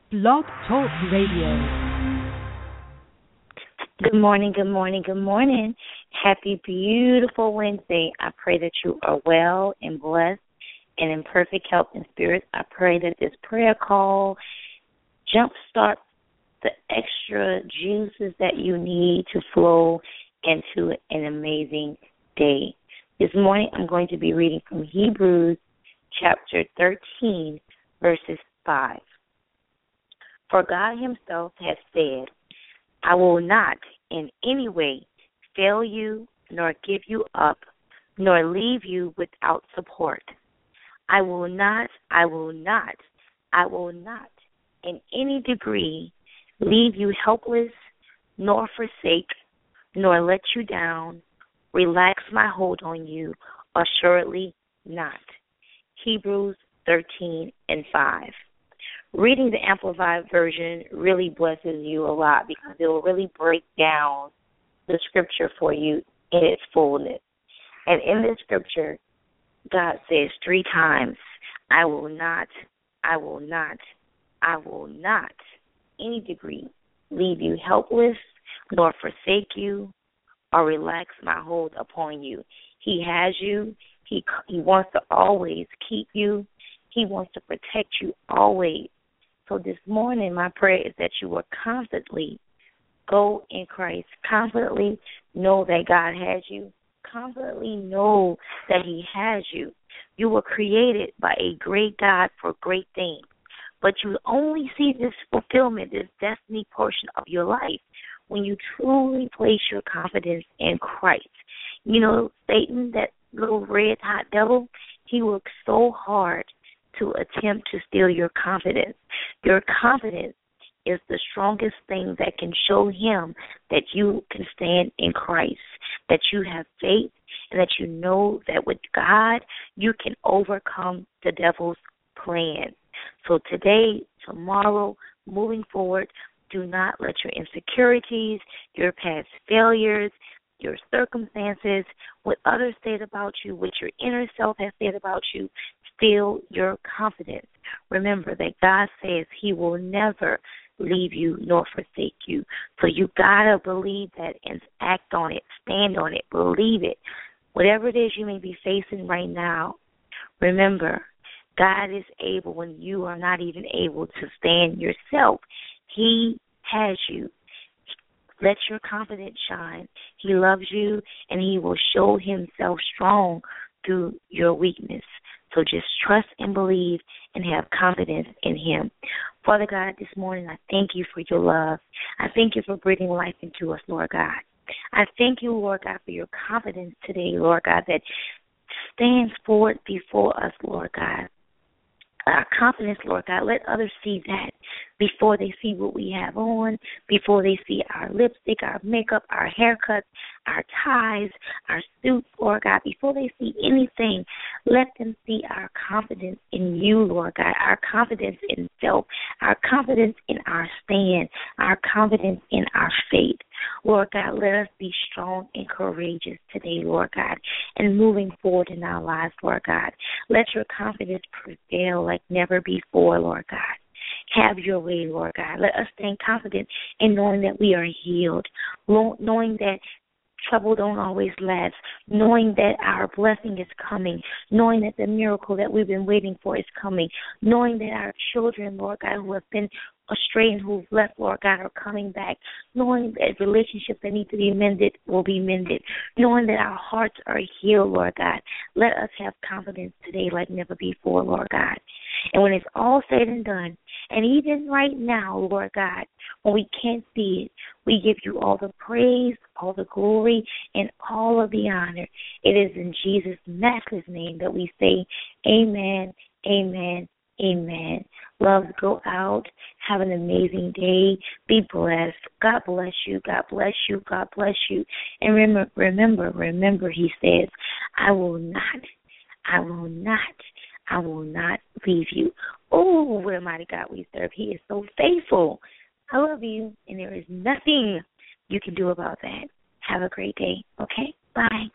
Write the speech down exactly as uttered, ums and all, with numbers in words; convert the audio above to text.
Blog Talk Radio. Good morning, good morning, good morning. Happy, beautiful Wednesday. I pray that you are well and blessed and in perfect health and spirit. I pray that this prayer call jumpstarts the extra juices that you need to flow into an amazing day. This morning I'm going to be reading from Hebrews chapter thirteen, verses five. For God himself has said, I will not in any way fail you, nor give you up, nor leave you without support. I will not, I will not, I will not in any degree leave you helpless, nor forsake, nor let you down, relax my hold on you, assuredly not. Hebrews thirteen and five. Reading the Amplified Version really blesses you a lot because it will really break down the scripture for you in its fullness. And in this scripture, God says three times, I will not, I will not, I will not, any degree, leave you helpless, nor forsake you, or relax my hold upon you. He has you. He, he wants to always keep you. He wants to protect you always. So this morning, my prayer is that you will confidently go in Christ, confidently know that God has you, confidently know that he has you. You were created by a great God for great things, but you only see this fulfillment, this destiny portion of your life when you truly place your confidence in Christ. You know, Satan, that little red hot devil, he works so hard to attempt to steal your confidence. Your confidence is the strongest thing that can show him that you can stand in Christ, that you have faith, and that you know that with God you can overcome the devil's plan. So today, tomorrow, moving forward, do not let your insecurities, your past failures, your circumstances, what others said about you, what your inner self has said about you, steal your confidence. Remember that God says he will never leave you nor forsake you. So you got to believe that and act on it, stand on it, believe it. Whatever it is you may be facing right now, remember, God is able when you are not even able to stand yourself. He has you. Let your confidence shine. He loves you, and he will show himself strong through your weakness. So just trust and believe and have confidence in him. Father God, this morning I thank you for your love. I thank you for breathing life into us, Lord God. I thank you, Lord God, for your confidence today, Lord God, that stands forward before us, Lord God. Our confidence, Lord God, let others see that before they see what we have on, before they see our lipstick, our makeup, our haircuts, our ties, our suits, Lord God, before they see anything, let them see our confidence in you, Lord God, our confidence in self, our confidence in our stand, our confidence in our faith. Lord God, let us be strong and courageous today, Lord God, and moving forward in our lives, Lord God. Let your confidence prevail like never before, Lord God. Have your way, Lord God. Let us stand confident in knowing that we are healed, knowing that trouble don't always last, knowing that our blessing is coming, knowing that the miracle that we've been waiting for is coming, knowing that our children, Lord God, who have been astray and who've left, Lord God, are coming back, knowing that relationships that need to be mended will be mended, knowing that our hearts are healed, Lord God. Let us have confidence today like never before, Lord God. And when it's all said and done, and even right now, Lord God, when we can't see it, we give you all the praise, all the glory, and all of the honor. It is in Jesus' matchless name that we say amen, amen, amen. Love, go out. Have an amazing day. Be blessed. God bless you. God bless you. God bless you. And remember, remember, remember, he says, I will not, I will not, I will not leave you. Oh, what a mighty God we serve. He is so faithful. I love you, and there is nothing you can do about that. Have a great day. Okay? Bye.